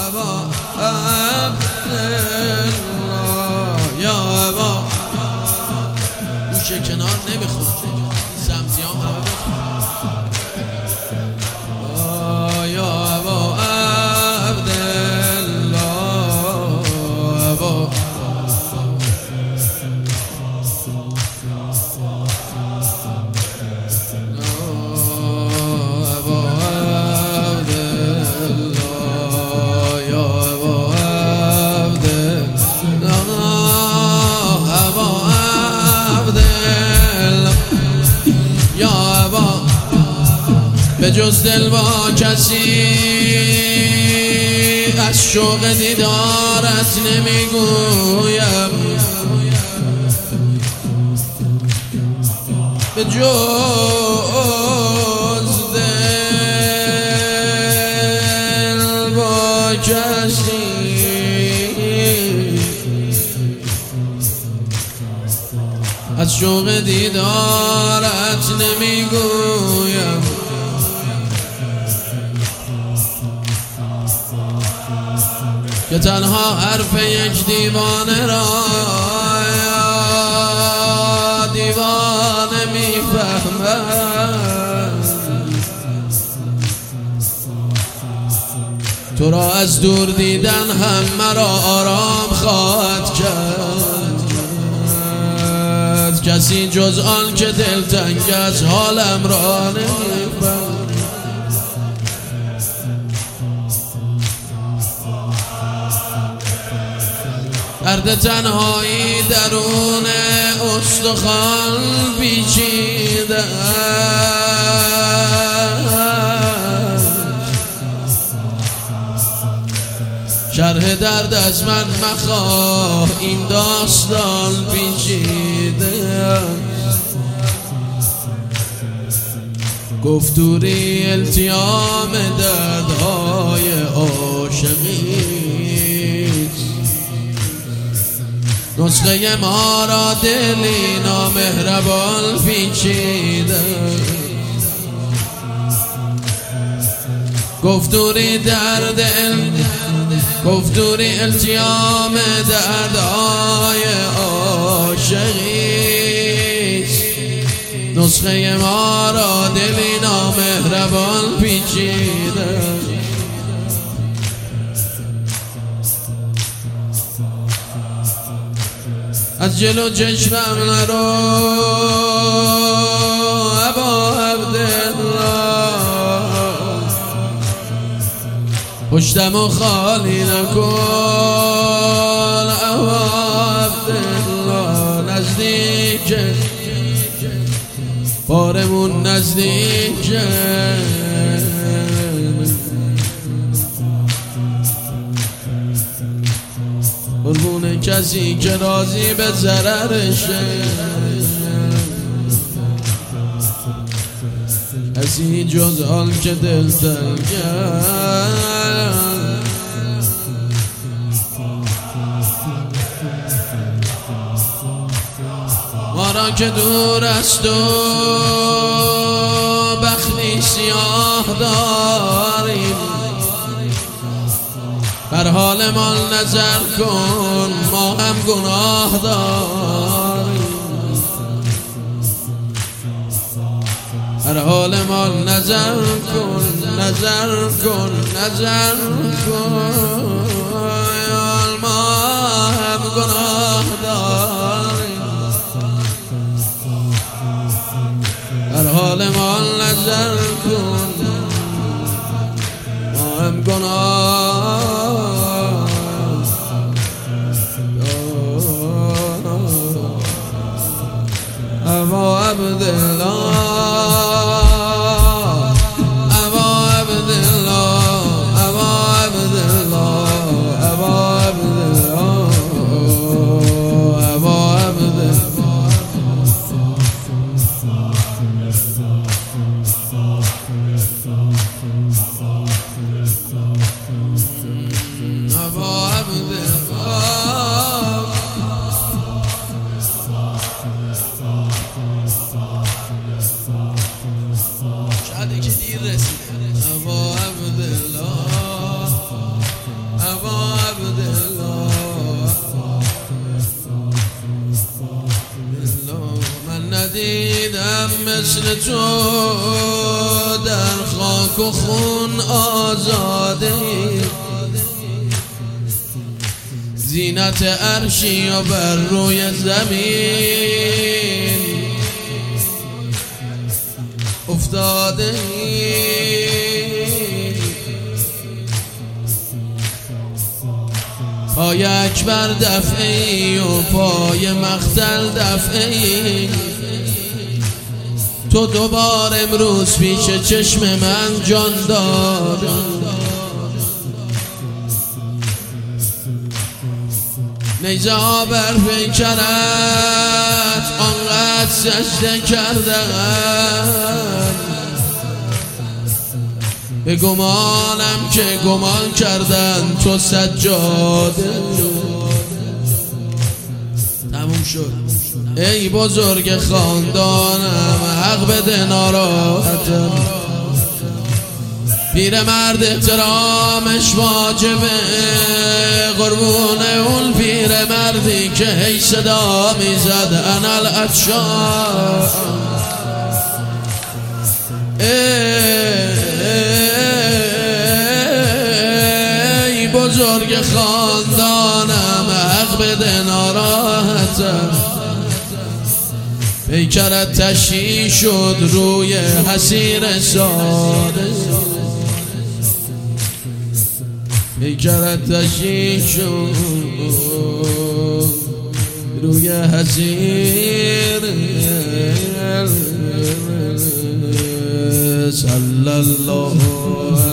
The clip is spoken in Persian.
ابا عبدالله یا ابا گوشه کنار نمیخورد سمزیان همه بخورد یا ابا عبدالله ابا به جز دل با کسی از شوق دیدارت نمیگویم به جز دل با کسی از شوق دیدارت نمیگویم که تنها حرف یک دیوانه را دیوانه میفهمد تو را از دور دیدن هم مرا آرام خواهد کرد کسی جز آن که دلتنگ از حالم را نمیفهمد درد تنهایی درون استخوان پیچیده شرح درد از من مخواه این داستان پیچیده گفتوری التیام دردهای عاشقی نسخه ما را دلی نامهربان پیچیده گفتوری درد گفتوری التیام دردهای عاشقی نسخه ما را دلی نامهربان پیچیده از جلو چشمم نرو ابا عبدالله پشتمو خالی نکن ابا عبدالله نزدیکه بارمون نزدیکه قربون کسی که راضی به ضررشه کسی جز آن که دلتنگه ما را که دور است و بختی سیاه داریم بر حال ما نظر کن ما هم گناه داریم بر حال ما نظر کن نظر کن نظر کن ما هم گناه داریم بر حال ما نظر کن ما هم گناه ابا عبدالله مثل تو در خاک و خون آزاده، زینت عرشی و بر روی زمین افتاده، پای اکبر دفعی و پای مقتل دفعی، تو دوبار امروز پیش چشم من جان داد. نیزه ها بر پیکرت آنقدر سجده کردن، به گمانم که گمان کردن تو سجاده. تموم شد. ای بزرگ خاندانم حق بده ناراحتم، پیرمرد احترامش واجبه، قربون اون پیرمردی که هی صدا میزد انا العطشان. ای بزرگ خاندانم حق بده ناراحتم، پیکرت تشییع شد روی حسیر ساده، پیکرت تشییع شد روی حسیر. صلی الله